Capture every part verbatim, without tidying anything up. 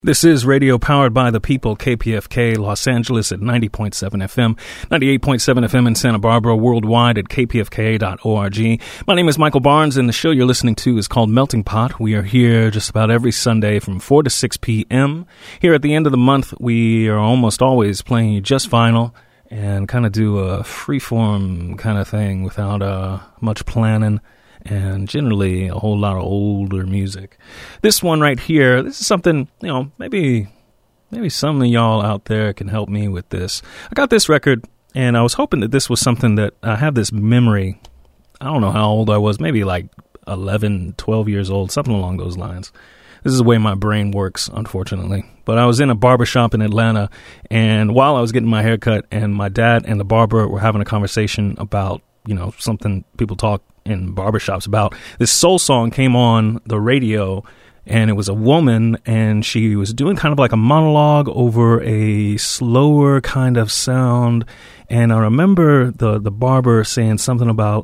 This is radio powered by the people, K P F K, Los Angeles at ninety point seven F M, ninety-eight point seven F M in Santa Barbara, worldwide at k p f k dot org. My name is Michael Barnes, and the show you're listening to is called Melting Pot. We are here just about every Sunday from four to six p.m. Here at the end of the month, we are almost always playing just vinyl and kind of do a freeform kind of thing without uh, much planning. And generally a whole lot of older music. This one right here, this is something, you know, maybe maybe some of y'all out there can help me with this. I got this record, and I was hoping that this was something that I have this memory. I don't know how old I was, maybe like eleven, twelve years old, something along those lines. This is the way my brain works, unfortunately. But I was in a barbershop in Atlanta, and while I was getting my hair cut, and my dad and the barber were having a conversation about, you know, something people talk in barbershops about, this soul song came on the radio, and it was a woman, and she was doing kind of like a monologue over a slower kind of sound. And I remember the the barber saying something about,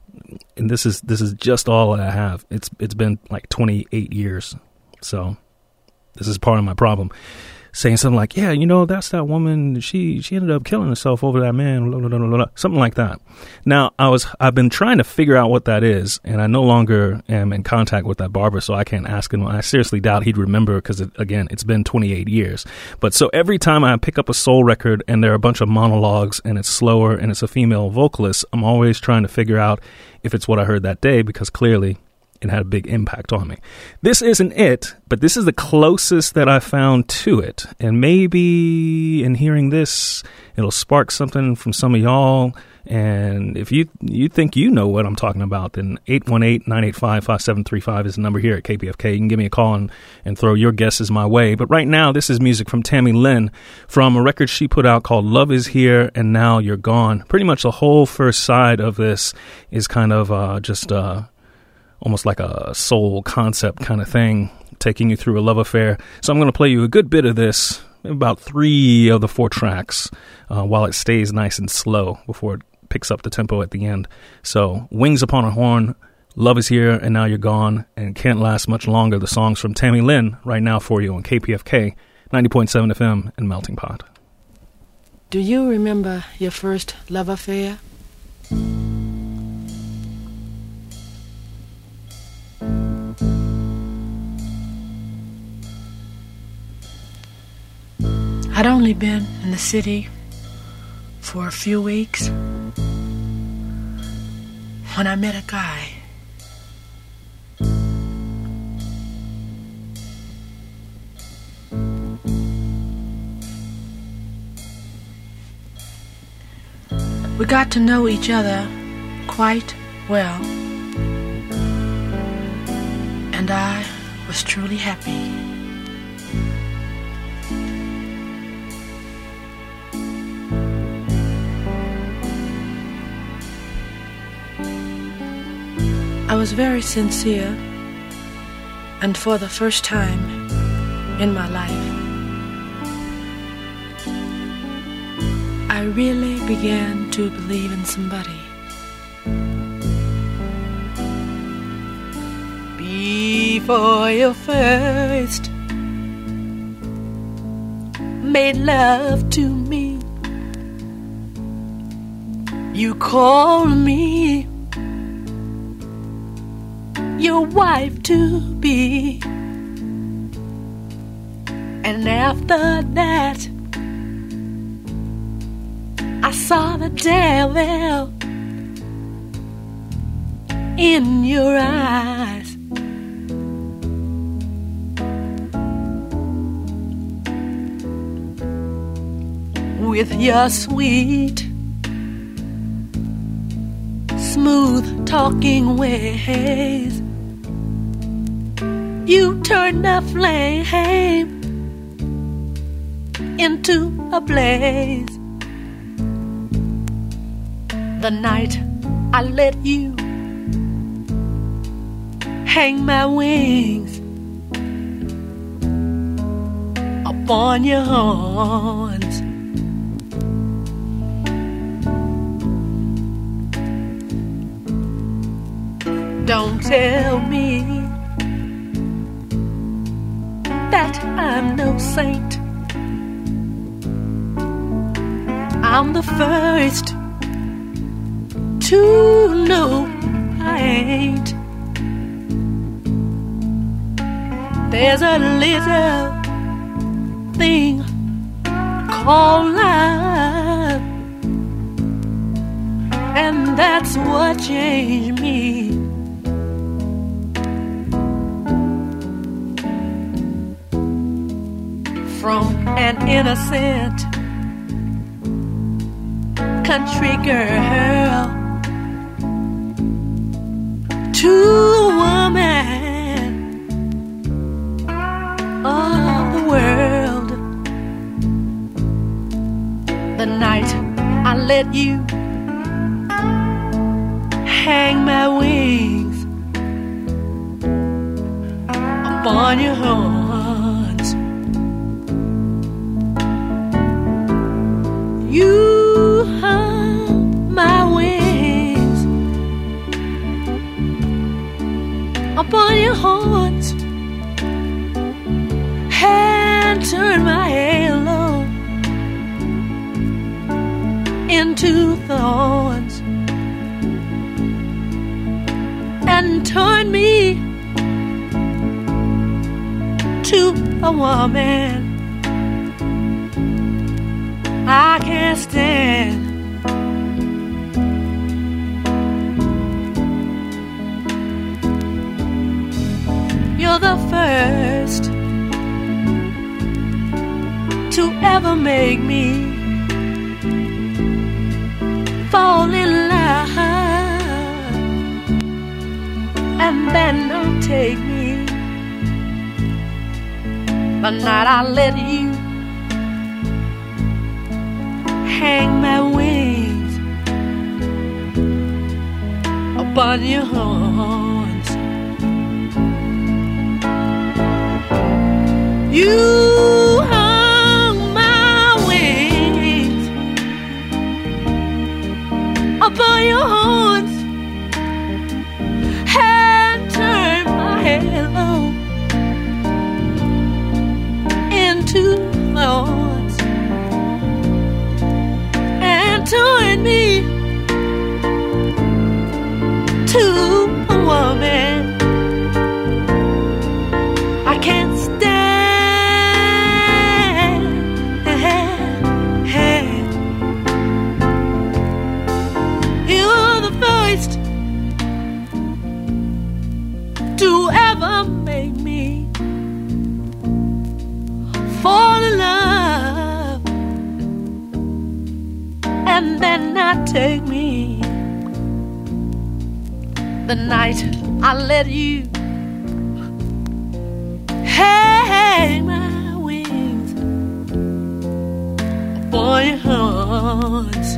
and this is this is just all I have. It's it's been like twenty-eight years, so this is part of my problem. Saying something like, yeah, you know, that's that woman, she she ended up killing herself over that man, blah, blah, blah, blah, blah, something like that. Now, I was, I've been trying to figure out what that is, and I no longer am in contact with that barber, so I can't ask him. I seriously doubt he'd remember because, it, again, it's been twenty-eight years. But so every time I pick up a soul record and there are a bunch of monologues and it's slower and it's a female vocalist, I'm always trying to figure out if it's what I heard that day, because clearly it had a big impact on me. This isn't it, but this is the closest that I found to it. And maybe in hearing this, it'll spark something from some of y'all. And if you you think you know what I'm talking about, then eight one eight, nine eight five, five seven three five is the number here at K P F K. You can give me a call and, and throw your guesses my way. But right now, this is music from Tammy Lynn from a record she put out called Love Is Here and Now You're Gone. Pretty much the whole first side of this is kind of uh, just... Uh, almost like a soul concept kind of thing, taking you through a love affair. So I'm going to play you a good bit of this, about three of the four tracks, uh, while it stays nice and slow before it picks up the tempo at the end. So Wings Upon a Horn, Love Is Here and Now You're Gone, and Can't Last Much Longer. The songs from Tammy Lynn right now for you on K P F K, ninety point seven F M and Melting Pot. Do you remember your first love affair? I'd only been in the city for a few weeks when I met a guy. We got to know each other quite well, and I was truly happy. I was very sincere, and for the first time in my life, I really began to believe in somebody. Before you first made love to me, you called me your wife to be, and after that I saw the devil in your eyes. With your sweet, smooth talking ways, you turned the flame into a blaze. The night I let you hang my wings upon your horns, don't tell me that I'm no saint. I'm the first to know I ain't. There's a little thing called love, and that's what changed me. From an innocent country girl to a woman of the world. The night I let you hang my wings upon your horns, you hung my wings upon your horns and turned my halo into thorns and turned me to a woman I can't stand. You're the first to ever make me fall in love, and then don't take me the night I let you hang my wings upon your horns. You hung my wings upon your horns and turned my halo into thorns and turned me to a woman I can't stand. You're the first to ever make me fall in love and then not take me the night I let you hang my wings upon your horns.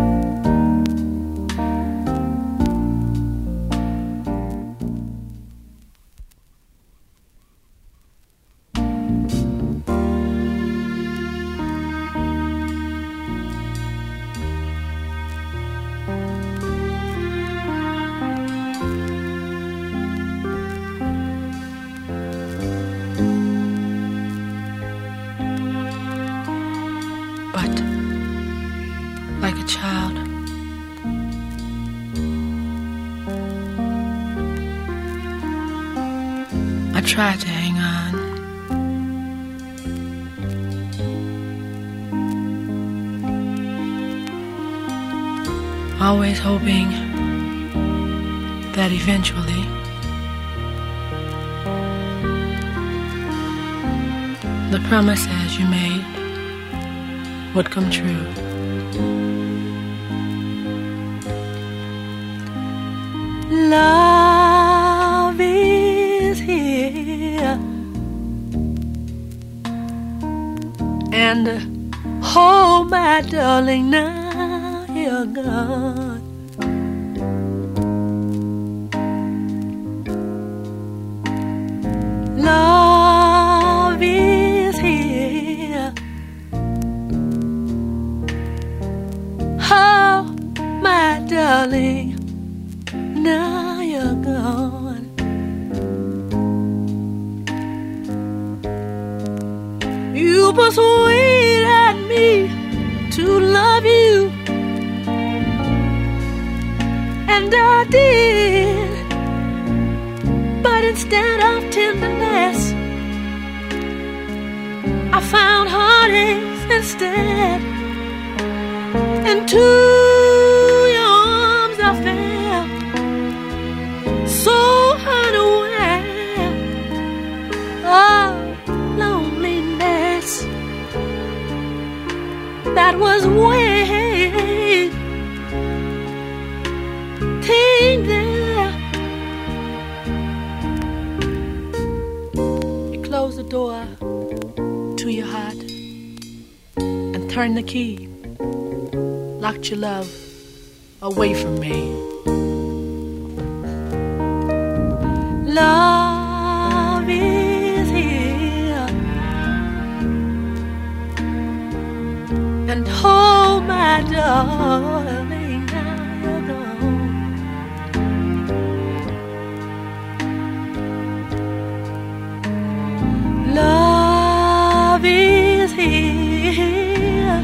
I tried to hang on. Always hoping that eventually the promises you made would come true. Love is here, and oh my darling, now you're gone. Love is here, oh my darling, now you're gone. must wait at me to love you. And I did, but instead of tenderness, I found heartaches instead. Into your arms I fell, so unaware of loneliness that was waiting there. You closed the door to your heart and turned the key, locked your love away from me. Love is here, and oh my darling, now you're gone. Love is here,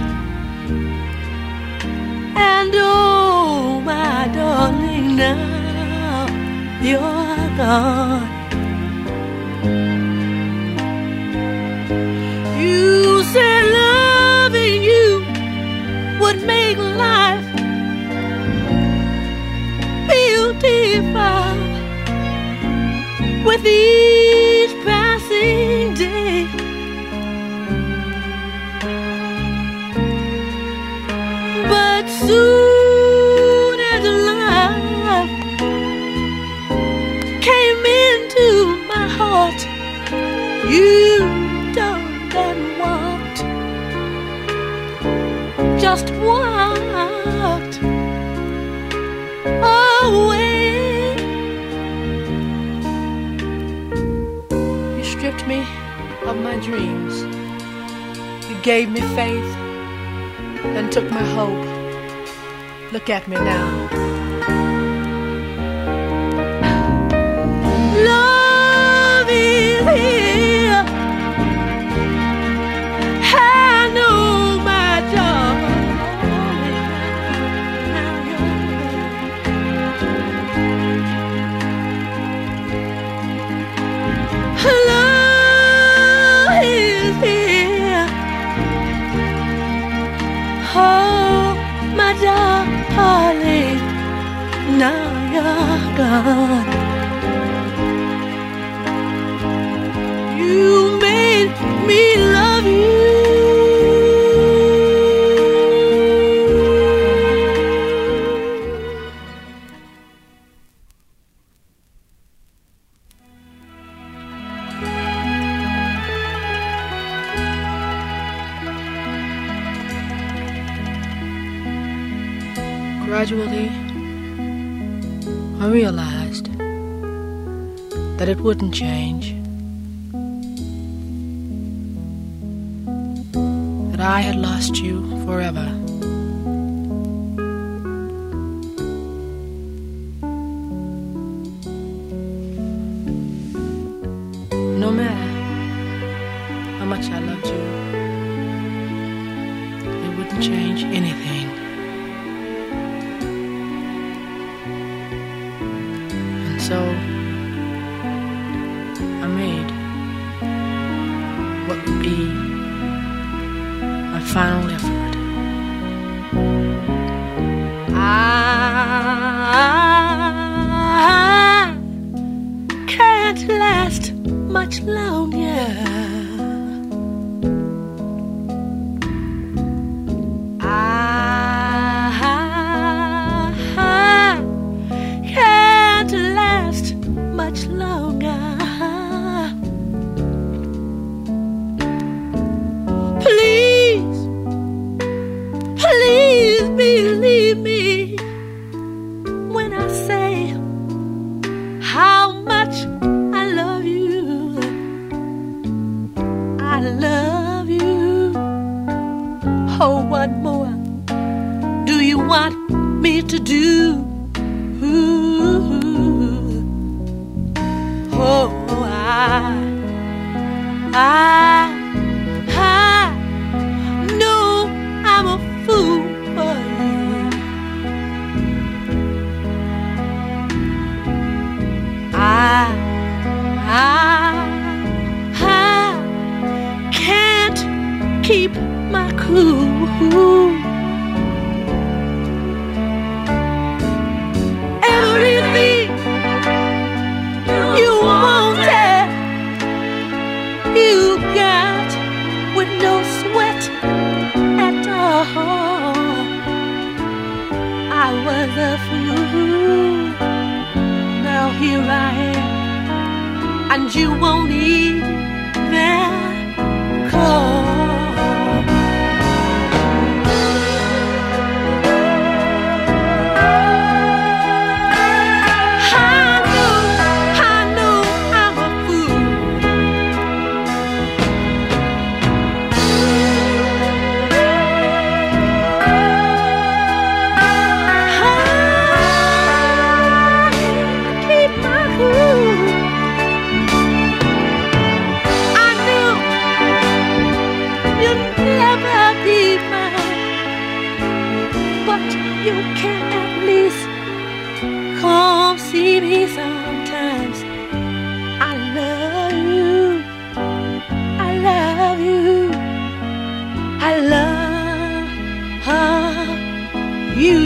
and oh my darling, now you're gone. You said loving you would make life beautiful with each passing day. But soon as love came into my heart, you done and walked, just walked away. You stripped me of my dreams. You gave me faith and took my hope. Look at me now. Love is here. I know my darling. Love is here. Oh, my darling, now you're gone. You made me love you. Gradually, I realized that it wouldn't change, that I had lost you forever. No matter how much I loved you, it wouldn't change anything. So I made what would be my final effort. I can't last much longer. Much longer. Please, please believe me when I say how much I love you. I love you. Oh, what more do you want me to do? Ooh. Oh, I, I, I keep my cool. Everything you wanted, you got with no sweat at all. I was a fool. Now here I am, and you won't even call. See me sometimes. I love you. I love you. I love you.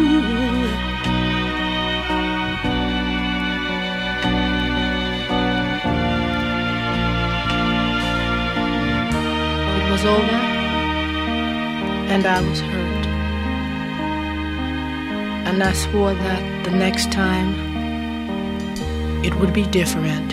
It was over, and I was hurt. And I swore that the next time it would be different.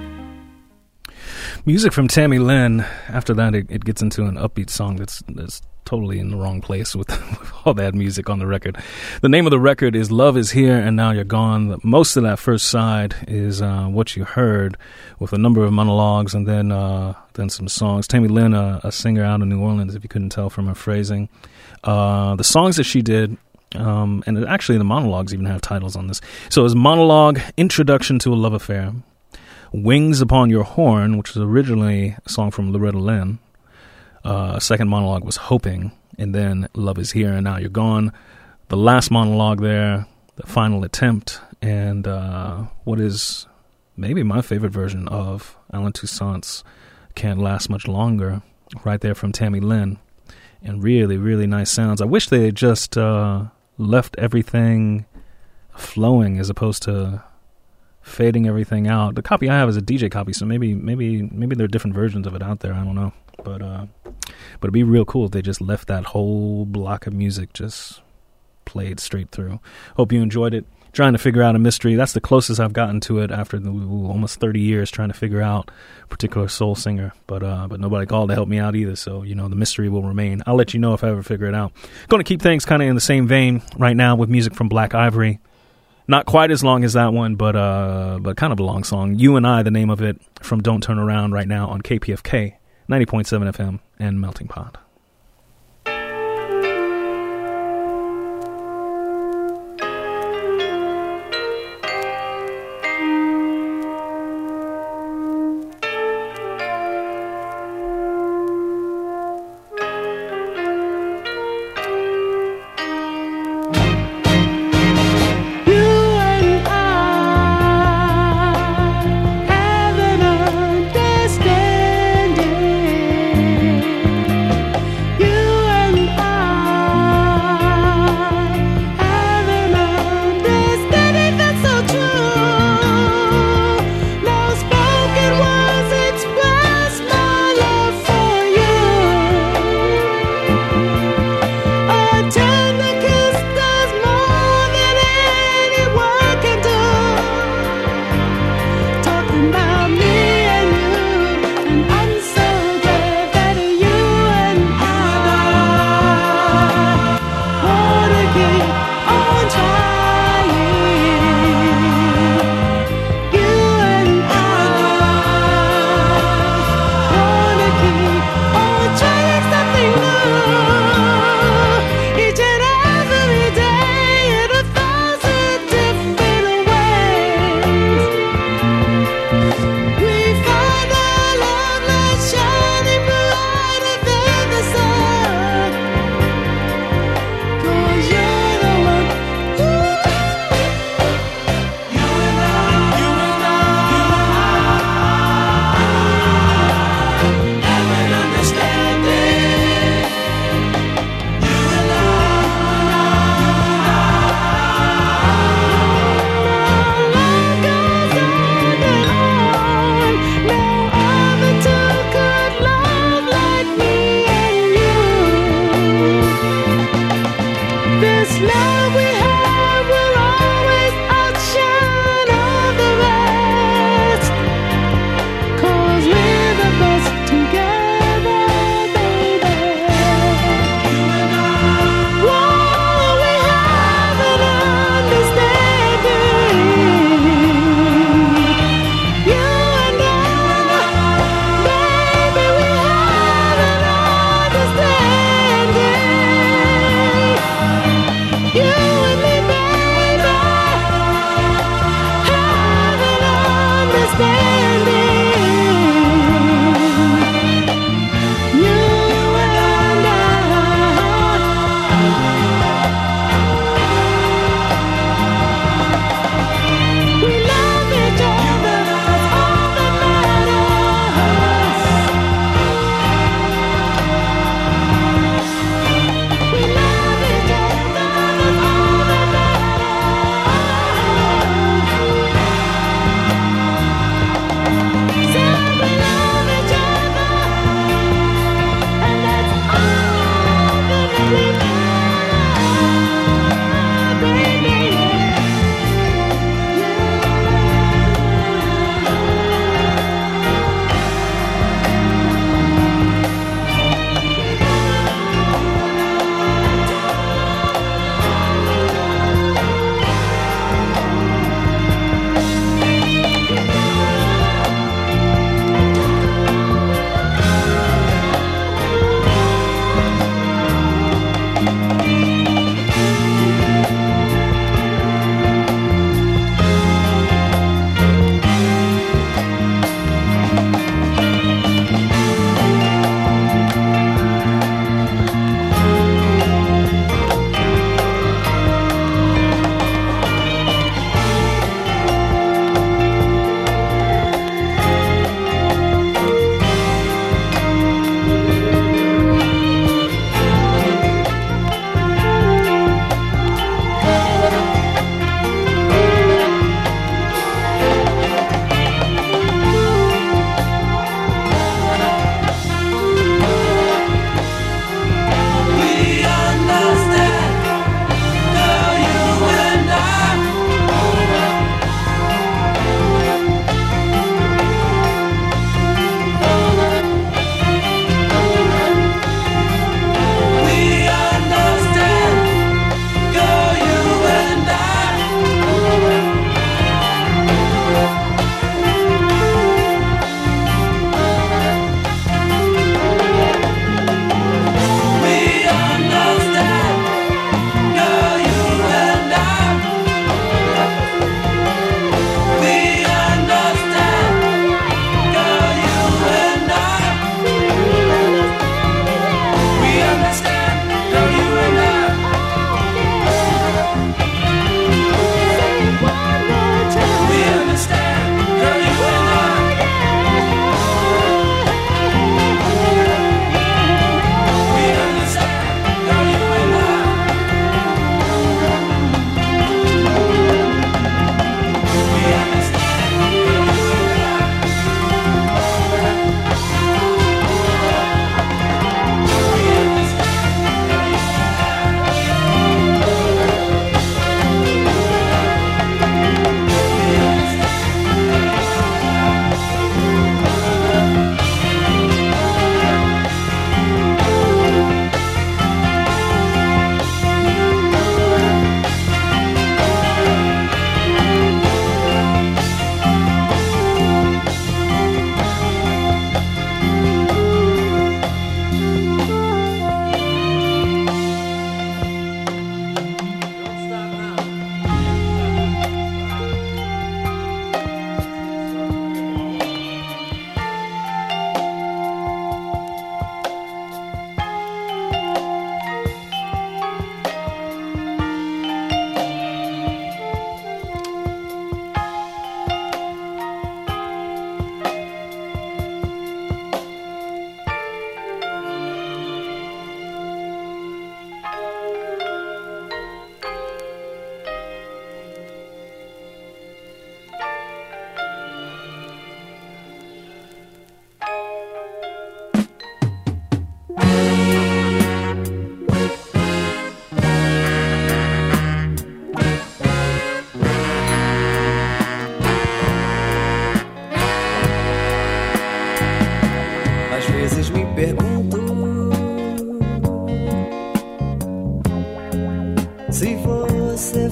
Music from Tammy Lynn. After that, it, it gets into an upbeat song that's that's totally in the wrong place with, with all that music on the record. The name of the record is Love Is Here and Now You're Gone. Most of that first side is uh, what you heard, with a number of monologues and then uh, then some songs. Tammy Lynn, uh, a singer out of New Orleans, if you couldn't tell from her phrasing. Uh, the songs that she did, Um, and it, actually the monologues even have titles on this. So it was monologue, Introduction to a Love Affair, Wings Upon Your Horn, which was originally a song from Loretta Lynn. Uh, second monologue was Hoping, and then Love Is Here and Now You're Gone. The last monologue there, The Final Attempt, and uh, what is maybe my favorite version of Alan Toussaint's Can't Last Much Longer, right there from Tammy Lynn. And really, really nice sounds. I wish they had just uh, left everything flowing as opposed to fading everything out. The copy I have is a D J copy, so maybe maybe maybe there are different versions of it out there. I don't know. But uh, but it'd be real cool if they just left that whole block of music just played straight through. Hope you enjoyed it. Trying to figure out a mystery. That's the closest I've gotten to it after the, ooh, almost thirty years trying to figure out a particular soul singer. But uh, but nobody called to help me out either. So, you know, the mystery will remain. I'll let you know if I ever figure it out. Going to keep things kind of in the same vein right now with music from Black Ivory. Not quite as long as that one, but uh, but kind of a long song. You and I, the name of it, from Don't Turn Around right now on K P F K, ninety point seven F M and Melting Pot.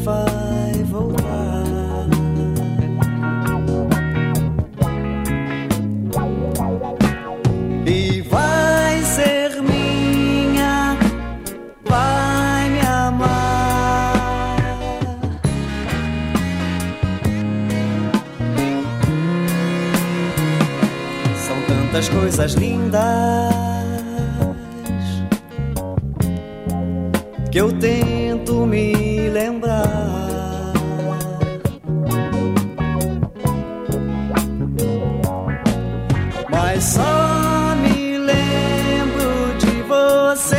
vai voltar. E vai ser minha, vai me amar. São tantas coisas lindas que eu tento me lembrar, mas só me lembro de você.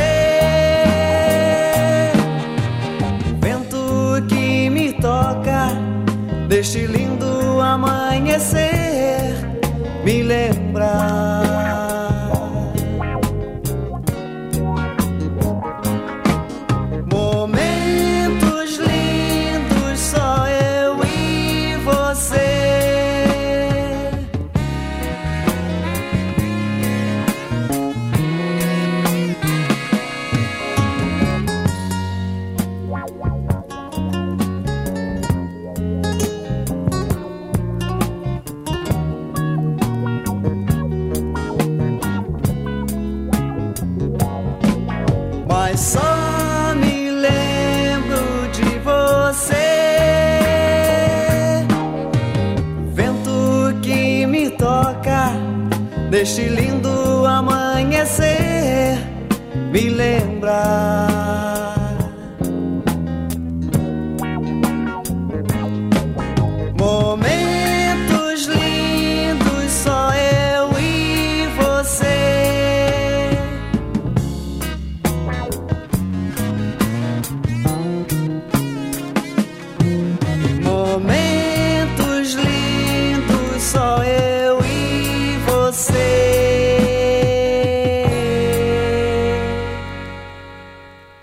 Vento que me toca deste lindo amanhecer, me lembra. Mas só me lembro de você. Vento que me toca deste lindo amanhecer, me lembra. Momentos lindos, só eu e você. Momentos lindos, só eu e você.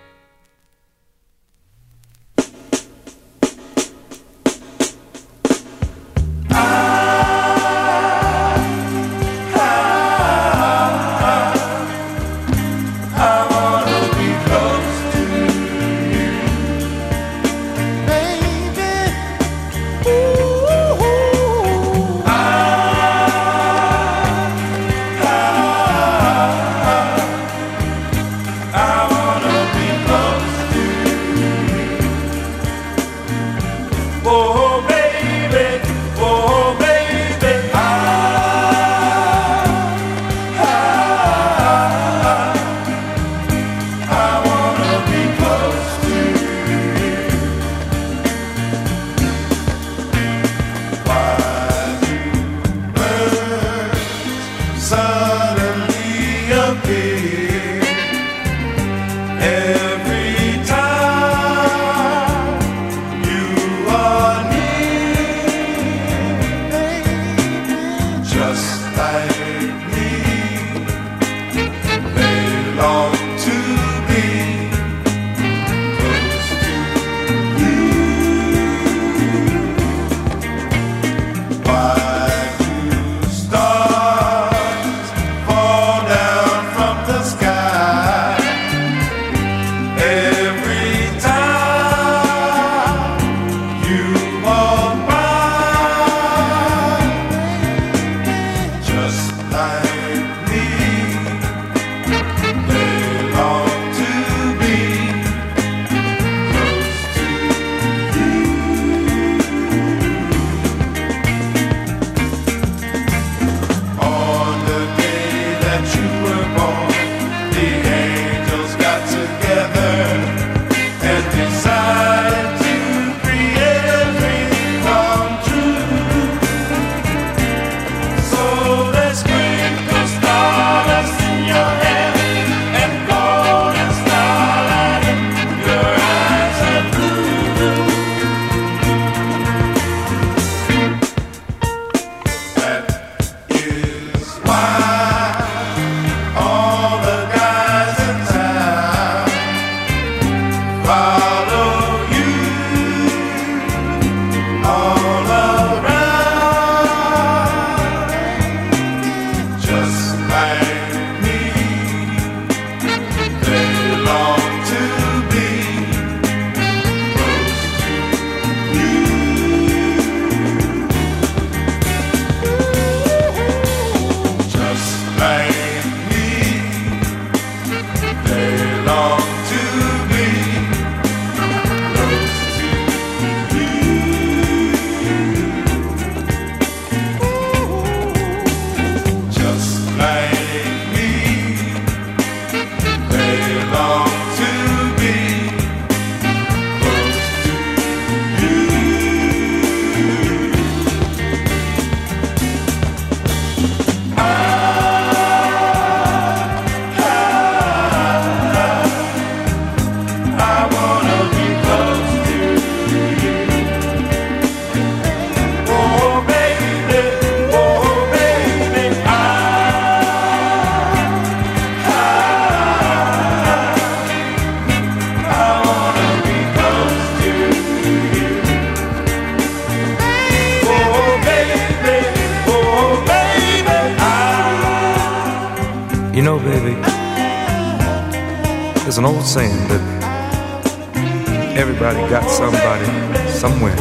You know, baby, there's an old saying that everybody got somebody somewhere.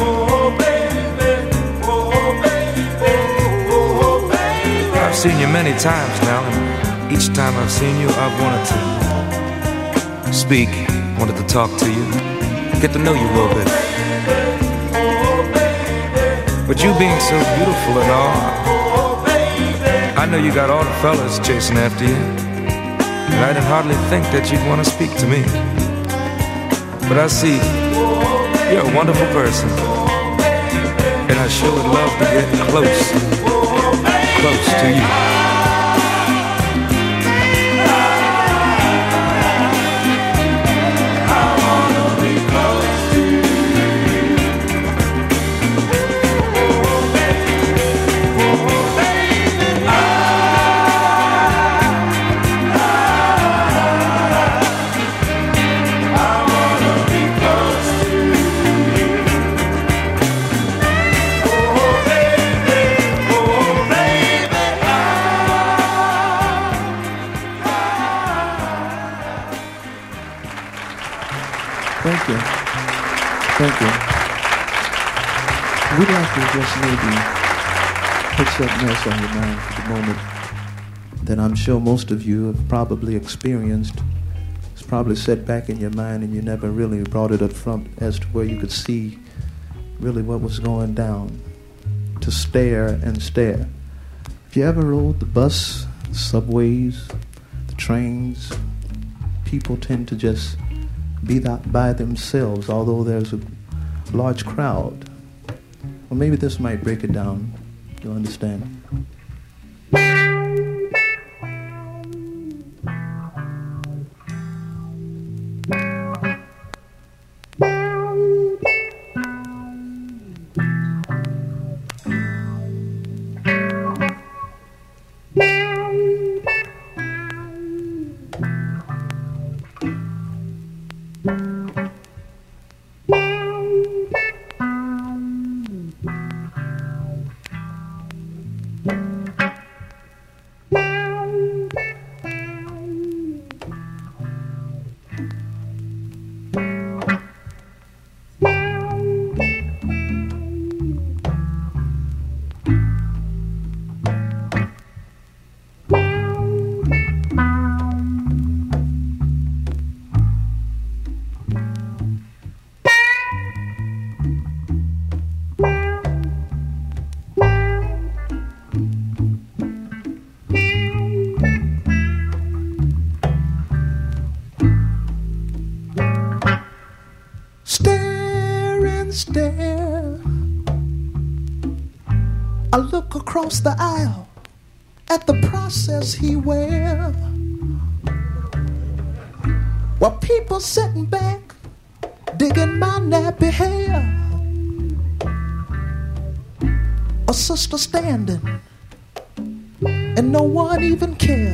I've seen you many times now, and each time I've seen you, I've wanted to speak, wanted to talk to you, get to know you a little bit. But you being so beautiful and all, I know you got all the fellas chasing after you, and I didn't hardly think that you'd want to speak to me. But I see you're a wonderful person, and I sure would love to get close, close to you. Thank you. Thank you. We'd like to just maybe put something else on your mind for the moment that I'm sure most of you have probably experienced. It's probably set back in your mind and you never really brought it up front as to where you could see really what was going down. To stare and stare. If you ever rode the bus, the subways, the trains, people tend to just be that by themselves, although there's a large crowd. Well, maybe this might break it down. You'll understand. Across the aisle at the process he wear, while people sitting back digging my nappy hair, a sister standing and no one even care.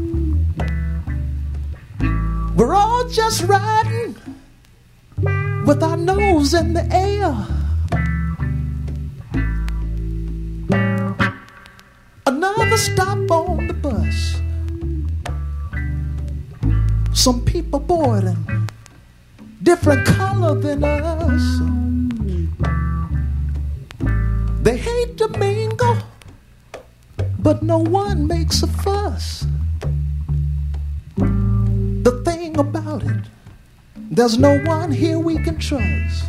We're all just riding with our nose in the air. Another stop on the bus. Some people boarding, different color than us. They hate to mingle, but no one makes a fuss. The thing about it, there's no one here we can trust.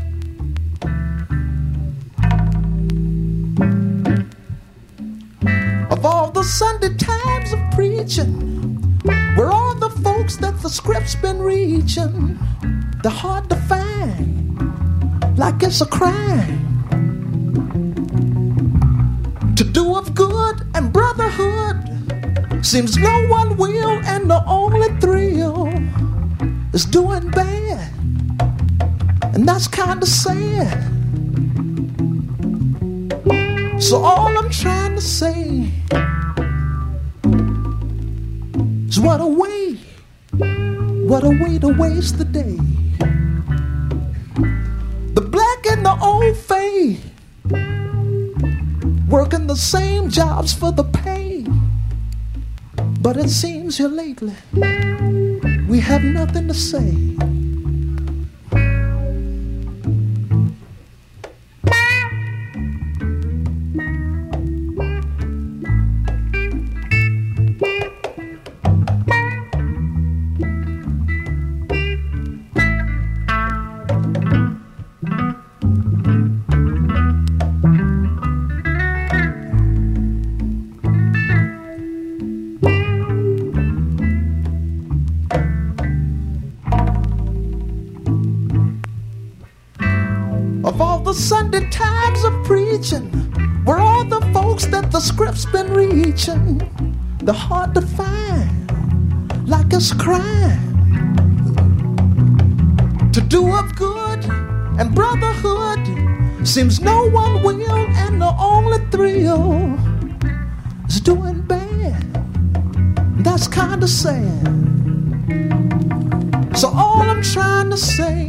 Of all the Sunday times of preaching, where all the folks that the script's been reaching, they're hard to find, like it's a crime. To do of good and brotherhood seems no one will, and the only thrill is doing bad, and that's kinda sad. So all I'm trying to say is what a way, what a way to waste the day. The black and the old fade, working the same jobs for the pay. But it seems here lately we have nothing to say. Sunday times of preaching, where all the folks that the script's been reaching, they're hard to find, like it's a crime. To do of good and brotherhood seems no one will, and the only thrill is doing bad. That's kinda sad. So all I'm trying to say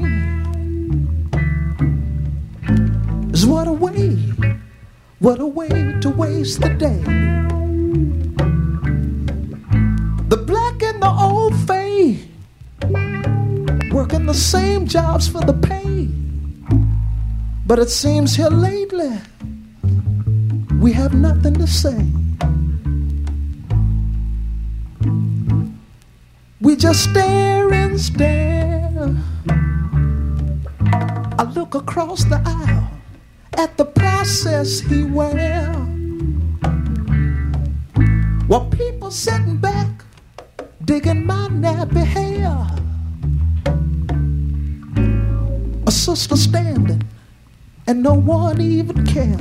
is what a way, what a way to waste the day. The black and the old fade, working the same jobs for the pay. But it seems here lately we have nothing to say. We just stare and stare. I look across the aisle at the process he wear, while people sitting back digging my nappy hair. A sister standing and no one even care.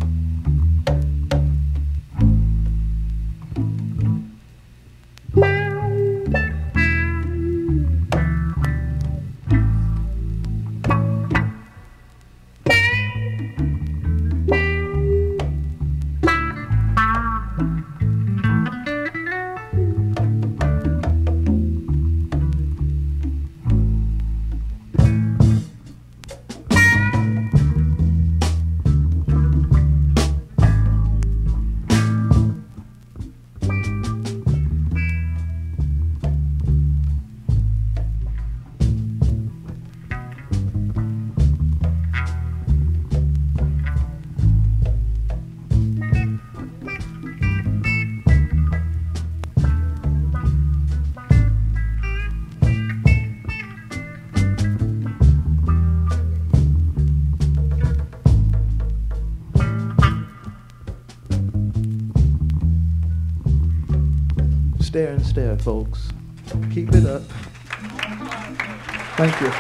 Stare and stare, folks. Keep it up. Thank you.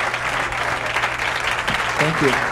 Thank you.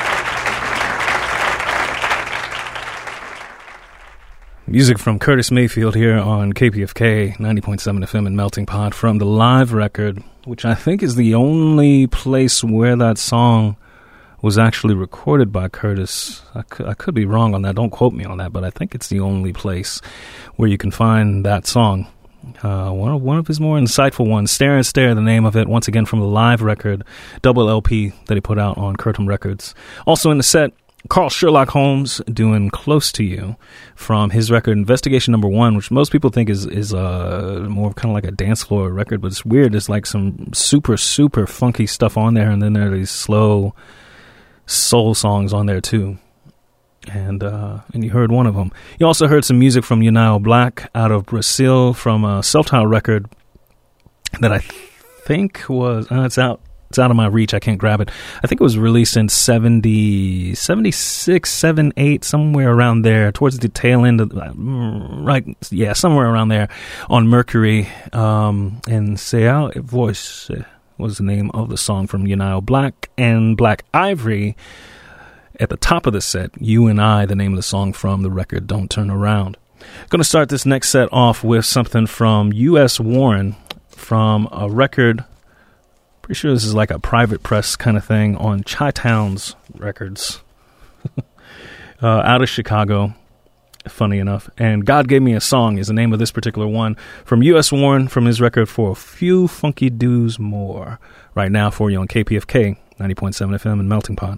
Music from Curtis Mayfield here on K P F K ninety point seven F M in Melting Pot from the live record, which I think is the only place where that song was actually recorded by Curtis. I could, I could be wrong on that. Don't quote me on that, but I think it's the only place where you can find that song. Uh, one of one of his more insightful ones, Stare and Stare, the name of it, once again from the live record, double L P that he put out on Curtum Records. Also in the set, Carl Sherlock Holmes doing Close to You from his record Investigation Number One, which most people think is is uh, more kind of like a dance floor record, but it's weird. There's like some super, super funky stuff on there, and then there are these slow soul songs on there too. And uh, and you heard one of them. You also heard some music from Unile Black out of Brazil from a self-titled record that I think was, uh, it's out. It's out of my reach. I can't grab it. I think it was released in seventy, seventy-six, seventy-eight, somewhere around there, towards the tail end of, right, yeah, somewhere around there on Mercury. Um, and Seau Voice was the name of the song from Uniao Black and Black Ivory. At the top of the set, You and I, the name of the song from the record Don't Turn Around. Going to start this next set off with something from U S Warren from a record. Pretty sure this is like a private press kind of thing on Chi-Towns Records uh, out of Chicago, funny enough. And God Gave Me a Song is the name of this particular one from U S Warren from his record For a Few Funky Dues More. Right now for you on K P F K, ninety point seven F M and Melting Pot.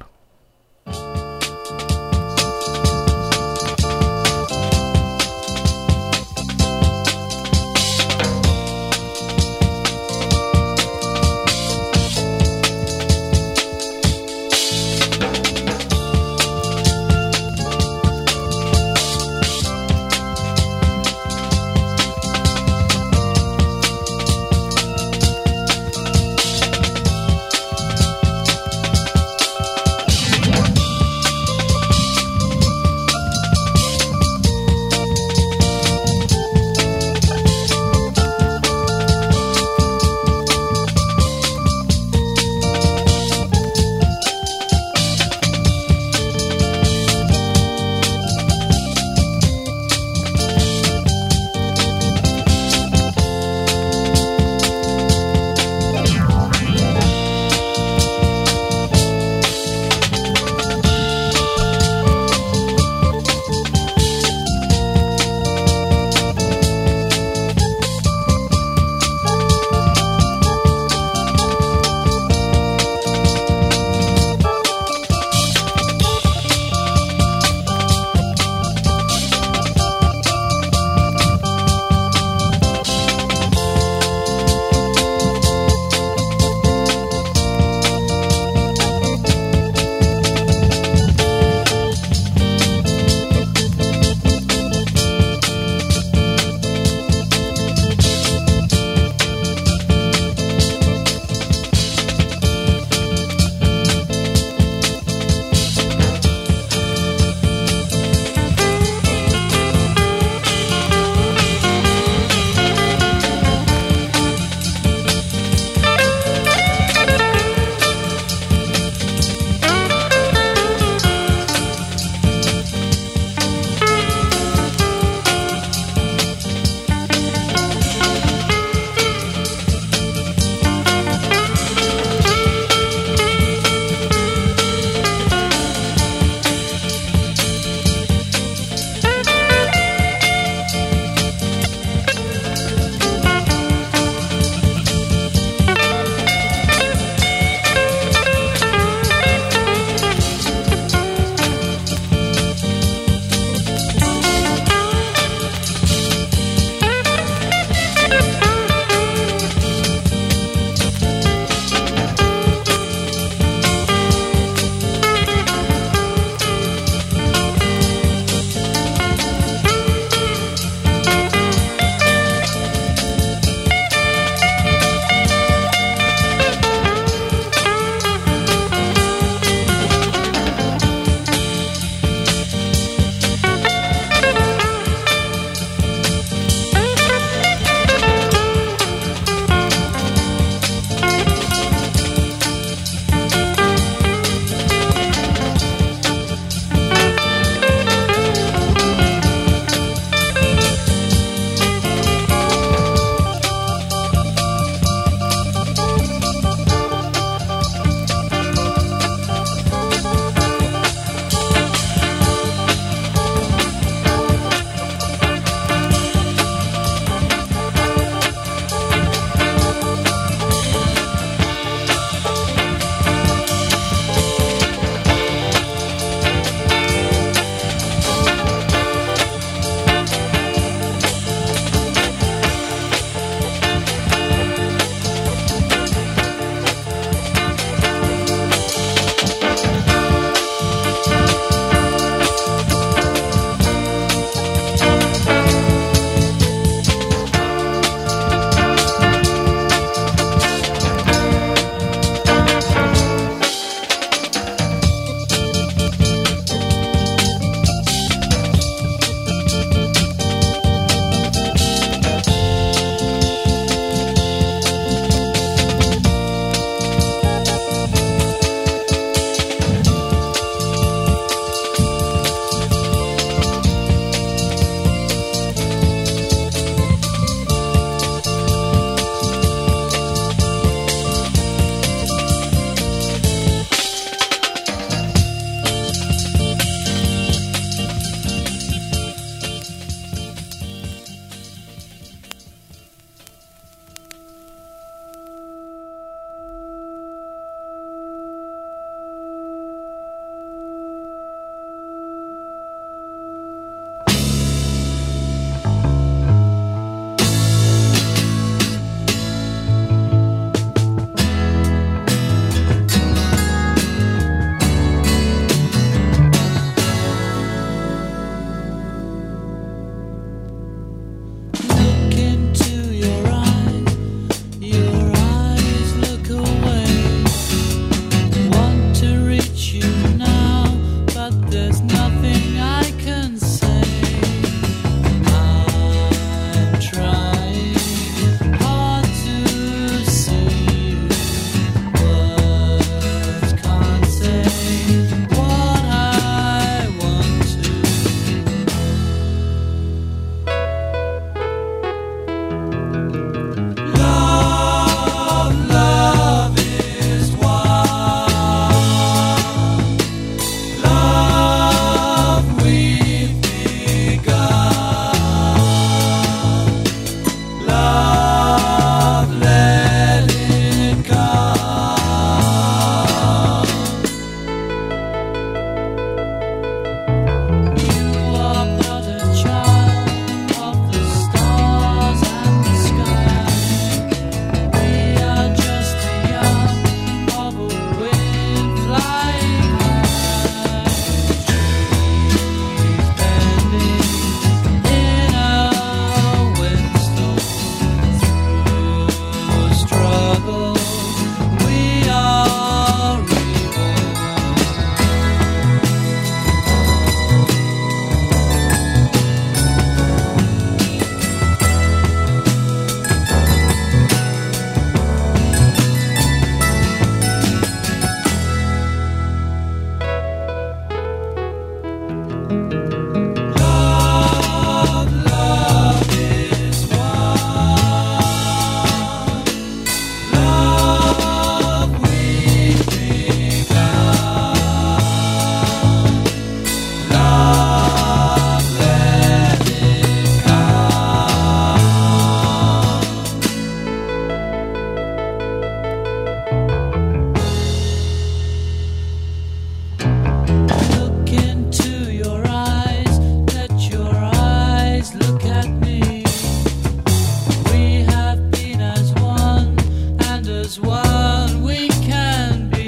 is what we can be.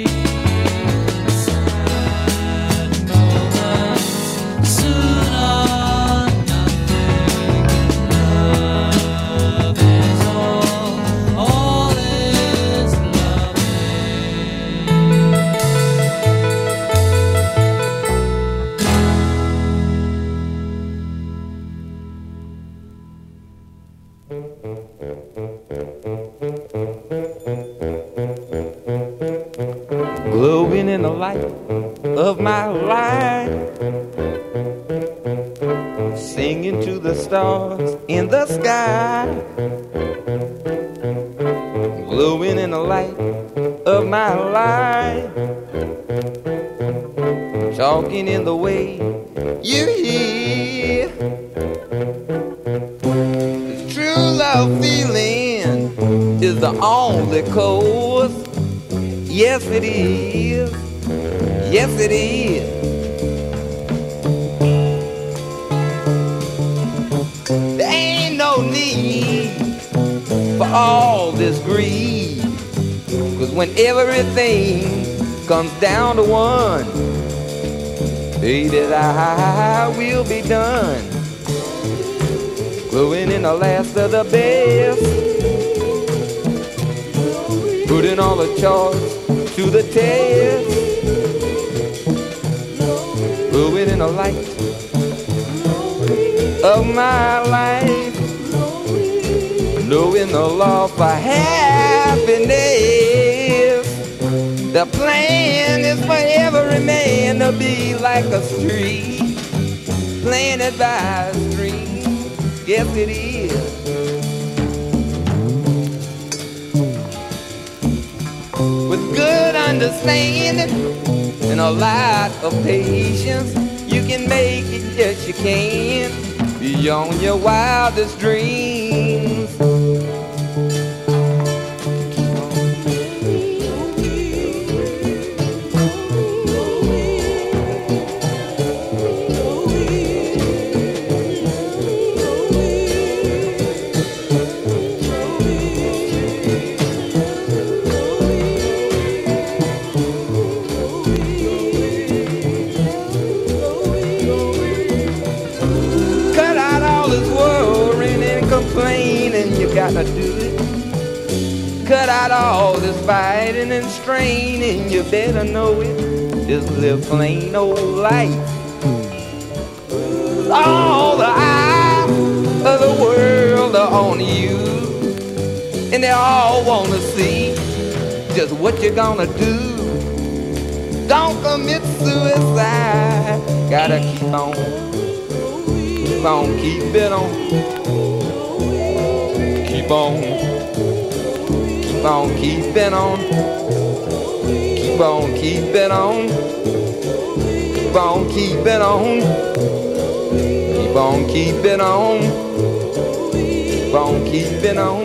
Sad moments soon are nothing. Love is all, all is glowing in the light of my life, singing to the stars in the sky, glowing in the light of my life, talking in the way you hear. This true love feeling is the only cause. Yes, it is. Yes, it is. There ain't no need for all this greed, 'cause when everything comes down to one, baby, I will be done. Glowing in the last of the best, putting all the charts to the test, glowing in the light of my life, knowing the law for happiness. The plan is for every man to be like a street planted by a stream. Yes, it is. With good understanding and a lot of patience, you can make it, yes you can, beyond your wildest dreams. You gotta do it. Cut out all this fighting and straining. You better know it. Just live plain old life. All the eyes of the world are on you, and they all wanna see just what you're gonna do. Don't commit suicide. Gotta keep on, keep on, keep it on. Keep on, keep on, keeping on. Keep on, keeping on. Keep on, keeping on. Keep on, keeping on. Keep on, keeping on.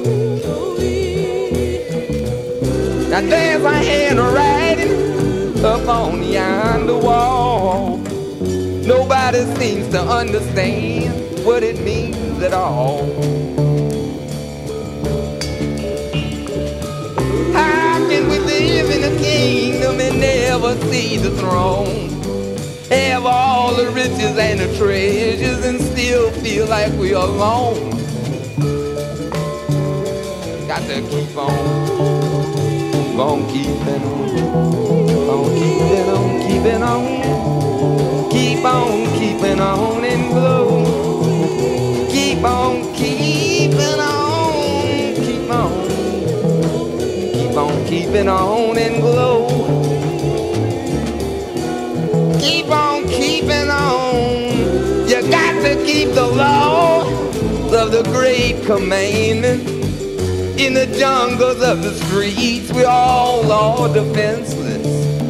Now there's a handwriting up on yonder wall. Nobody seems to understand what it means at all. We live in a kingdom and never see the throne, have all the riches and the treasures and still feel like we're alone. Got to keep on, keep on keeping on, keep on keeping on, keeping on, keep on keeping on and glow. Keep on keeping on, keep on. Keep on keeping on and glow. Keep on keeping on. You got to keep the law of the great commandment. In the jungles of the streets, we all are defenseless.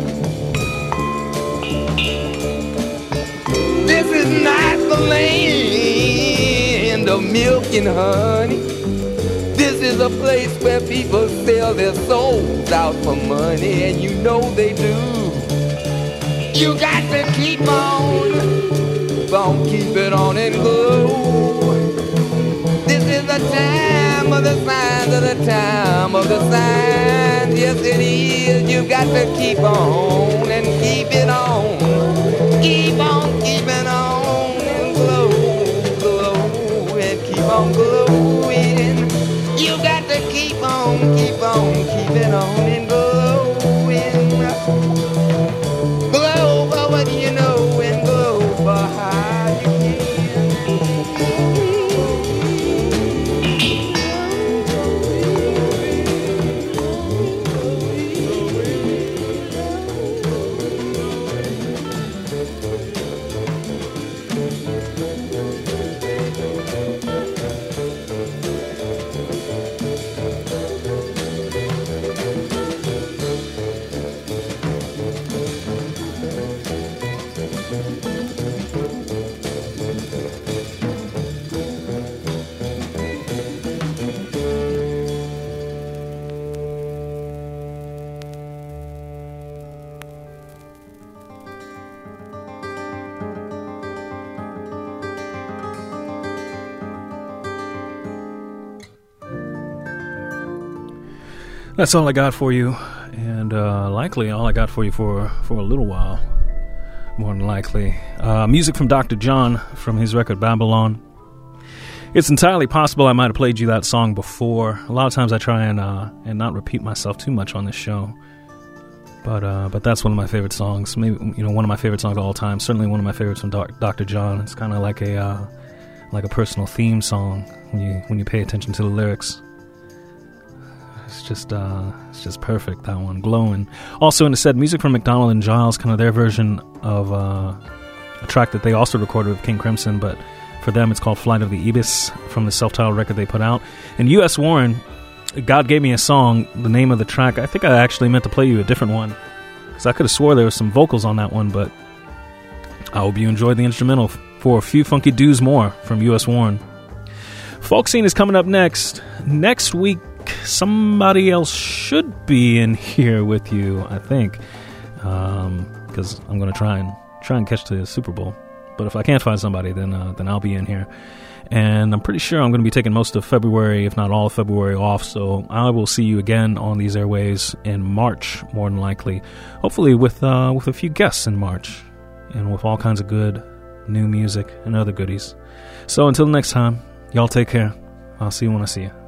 This is not the land of milk and honey. This is a place where people sell their souls out for money, and you know they do. You got to keep on, keep on, keep it on and glow. This is is the time of the signs of the time of the signs. Yes, it is. You got to keep on and keep it on. Keep on keeping on and glow, glow, and keep on glowing. You got to keep on, keep on, keeping on and glowing. Glow for what you know and glow for how you can. That's all I got for you, and uh, likely all I got for you for, for a little while, more than likely. Uh, music from Doctor John from his record Babylon. It's entirely possible I might have played you that song before. A lot of times I try and uh, and not repeat myself too much on this show, but uh, but that's one of my favorite songs. Maybe you know one of my favorite songs of all time. Certainly one of my favorites from Doc- Doctor John. It's kind of like a uh, like a personal theme song when you when you pay attention to the lyrics. It's just, uh, it's just perfect, that one, glowing. Also in the set, music from McDonald and Giles, kind of their version of uh, a track that they also recorded with King Crimson, but for them it's called Flight of the Ibis from the self-titled record they put out. And U S Warren, God Gave Me a Song, the name of the track, I think I actually meant to play you a different one, because I could have swore there was some vocals on that one, but I hope you enjoyed the instrumental for A Few Funky Do's More from U S Warren. Folk Scene is coming up next. Next week, somebody else should be in here with you, I think, because um, I'm going to try and try and catch the Super Bowl. But if I can't find somebody, then uh, then I'll be in here. And I'm pretty sure I'm going to be taking most of February, if not all of February, off. So I will see you again on these airways in March, more than likely. Hopefully with uh, with a few guests in March, and with all kinds of good new music and other goodies. So until next time, y'all take care. I'll see you when I see you.